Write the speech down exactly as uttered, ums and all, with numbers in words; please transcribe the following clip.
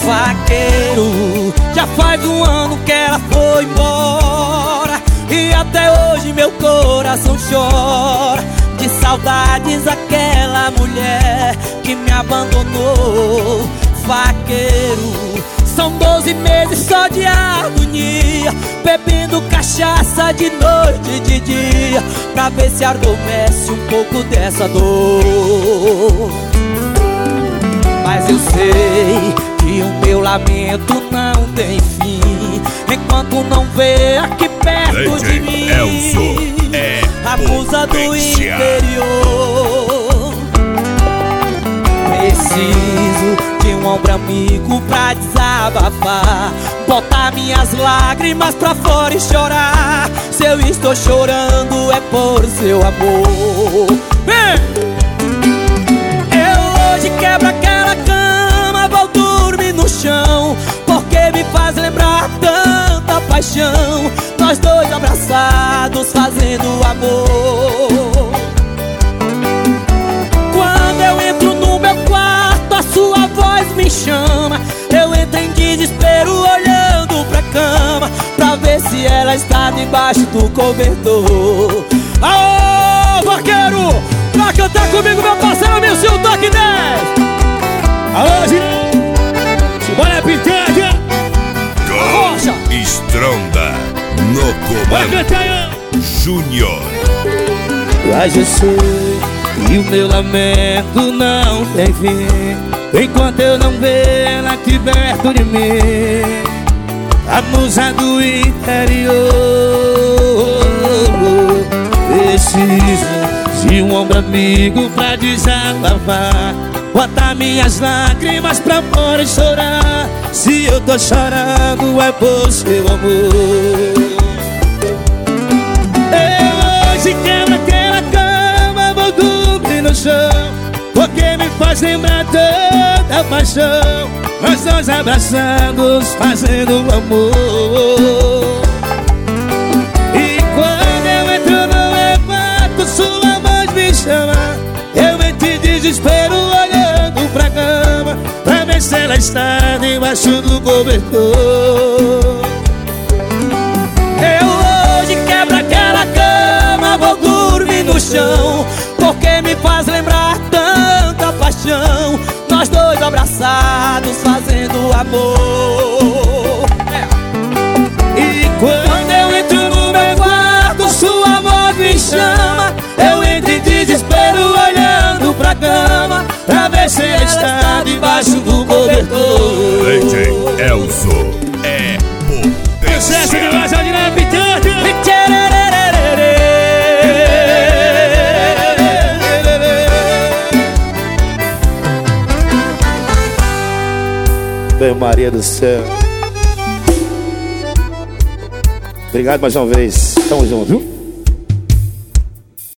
vaqueiro. Já faz um ano que ela foi embora e até hoje meu coração chora de saudades daquela mulher que me abandonou. Vaqueiro, são doze meses só de agonia, bebendo cachaça de noite e de dia, pra ver se adormece um pouco dessa dor. Mas eu sei que o meu lamento não tem fim enquanto não vê aqui perto de mim Elzo é a musa do interior. Preciso de um ombro amigo pra desabafar, botar minhas lágrimas pra fora e chorar. Se eu estou chorando é por seu amor. Vem! Eu hoje quebro aquela cama, vou dormir no chão, porque me faz lembrar tanta paixão. Nós dois abraçados fazendo amor. Quando eu entro no meu quarto, a sua voz me chama. Eu entro em desespero olhando pra cama, pra ver se ela está debaixo do cobertor. Aô, vaqueiro, pra cantar comigo meu parceiro Milson Toque dez. Alô, Ginão, bora picante. Rocha Estronda no comando Júnior. Mas eu sei que o meu lamento não tem fim enquanto eu não ver ela aqui perto de mim, a musa do interior. Preciso de um ombro amigo pra desabafar, botar minhas lágrimas pra fora e chorar. Se eu tô chorando é por seu amor. Eu hoje quebro aquela cama, vou dormir no chão, porque me faz lembrar tanta paixão. Nós dois abraçados fazendo amor. E quando eu entro no meu quarto, sua voz me chama. Eu entro em desespero olhando pra cama, pra ver se ela está debaixo do cobertor. Eu hoje quebro aquela cama, vou dormir no chão, porque me faz lembrar tanta paixão. Nós dois abraçados fazendo amor. E quando eu entro no meu quarto, sua voz me chama. Eu entro em desespero olhando pra cama, pra ver se ela está debaixo do cobertor. D J Elzo é potência. Sucesso demais, Aldinei Picante. Bem, Maria do céu. Obrigado mais uma vez. Tamo junto, viu?